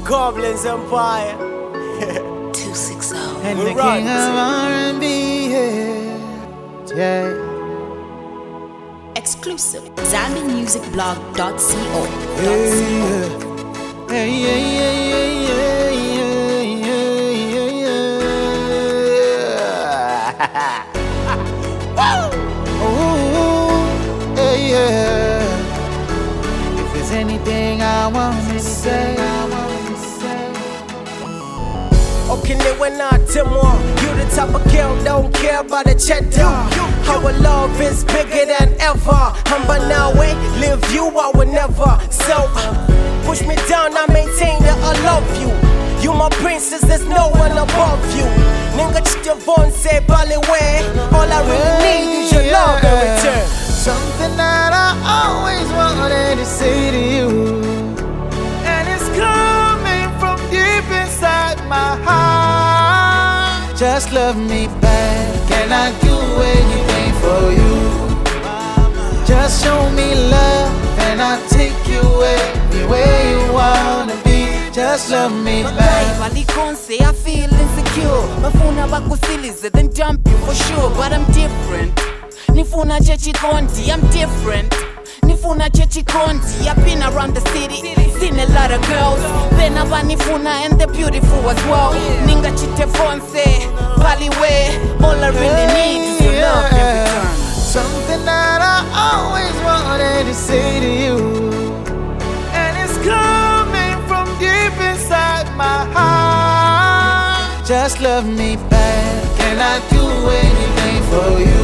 Goblin's Empire. 260. And We're the riding, king of R&B, yeah. Exclusive. ZambianMusicBlog.co. Hey, yeah, yeah, yeah, yeah, yeah, yeah. Oh, hey, yeah. If there's anything I want to say, Okay, when I more, you the type of girl don't care about the cheddar. Our love is bigger than ever. I'm by now, live you, I will never. So, push me down, I maintain that I love you. You my princess, there's no one above you. Nigga, Javon say, Baliwe. All I really need is your love in return. something that I always wanted to say to you, and it's coming from deep inside my heart. Just love me back, and I do anything for you. Just show me love, and I'll take you anywhere you wanna be. Just love me back. Say I feel insecure. Bafuna bakusilize, then dump you for sure. But I'm different. Nifuna chechi konti, I'm different. Nifuna chechi konti. I've been around the city, seen a lot of girls. Then Nifuna and they're beautiful as well. Ninga chite fonse, Baliwe. All I really need is your love in return. Something that I always wanted to say to you, and it's coming from deep inside my heart. Just love me back, and I'll do anything for you.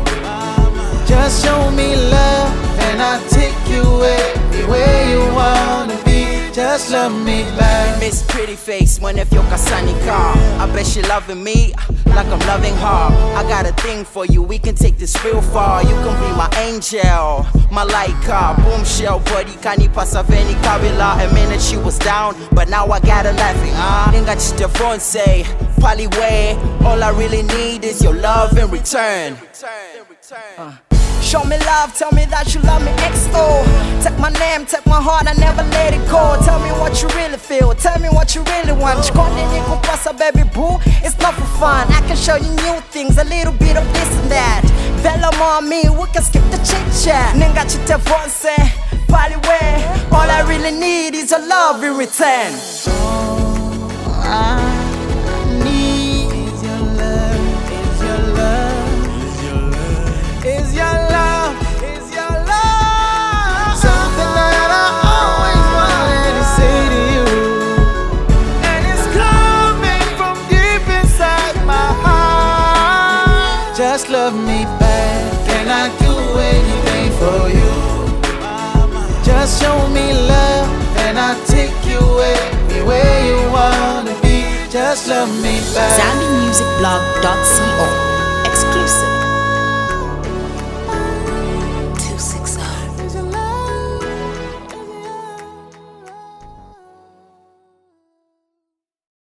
Just show me love, and I'll take you everywhere you wanna be. Just love me back. Miss Pretty Face, when if you're Kasani car. I bet she loving me like I'm loving her. I got a thing for you, we can take this real far. You can be my angel, my light car. Boom shell, buddy, kani pasaveni kabila. A minute she was down, but now I got her laughing. Ninga chitefon say, Paliwe. All I really need is your love in return. Show me love, tell me that you love me XO. Take my name, take my heart, I never let it go. Tell me what you really feel, tell me what you really want. Chikondi nikupasa baby boo, it's not for fun. I can show you new things, a little bit of this and that. Vela mommy, we can skip the chit chat. Ninga chite vonse, Paliwe. All I really need is your love in return. Just love me back, and I'll do anything for you. Just show me love, and I'll take you everywhere you wanna be. Just love me back. ZambianMusicBlog.co.